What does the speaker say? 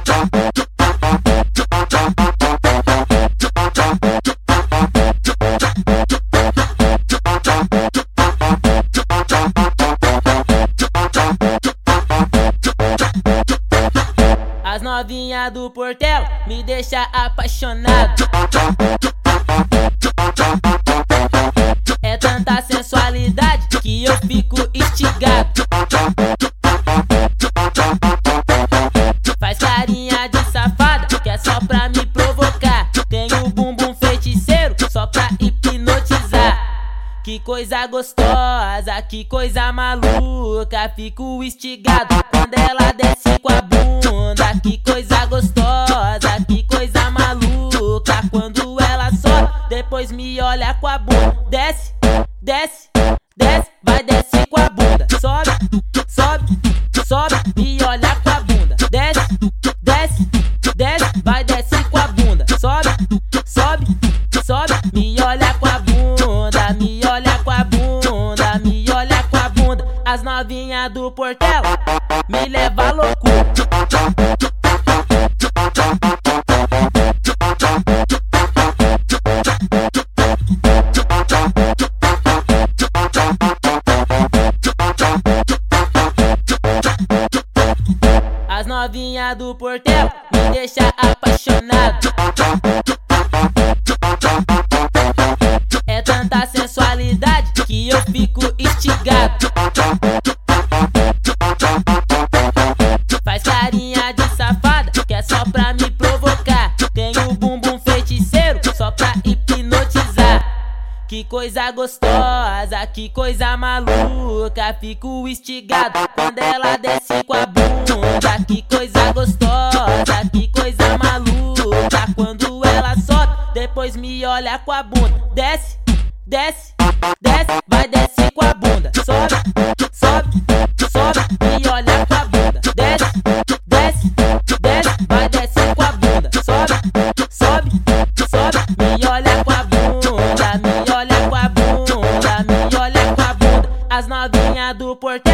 As novinha do Portela me deixa apaixonado. É tanta sensualidade que eu fico instigado. Faz carinha de safada que é só pra me provocar. Tem o bumbum feiticeiro só pra hipnotizar. Que coisa gostosa, que coisa maluca, fico instigado quando ela desce com a bunda. Que coisa gostosa, que coisa maluca, quando ela sobe, depois me olha com a bunda. Desce, desce, desce, vai desce com a bunda. Sobe, sobe, sobe, me olha com a bunda. Desce, desce, desce, vai desce com a bunda. Sobe, sobe, sobe, me olha com a bunda, me olha com a bunda, me olha com a bunda. As novinha do Portela me leva à loucura. As novinha do Portela me deixa apaixonado. É tanta sensualidade que eu fico instigado. Faz carinha de safada que é só pra me provocar. Tem o bumbum feiticeiro só pra hipnotizar. Que coisa gostosa, que coisa maluca, fico instigado quando ela desce com a bunda. Que coisa gostosa, que coisa maluca, quando ela sobe, depois me olha com a bunda. Desce, desce, desce, vai desce com a bunda. Sobe, sobe, sobe, me olha com a bunda. Desce, desce, desce, vai desce com a bunda. Sobe, sobe, sobe, me olha com a bunda, me olha com a bunda, me olha com a bunda. As novinha do Portela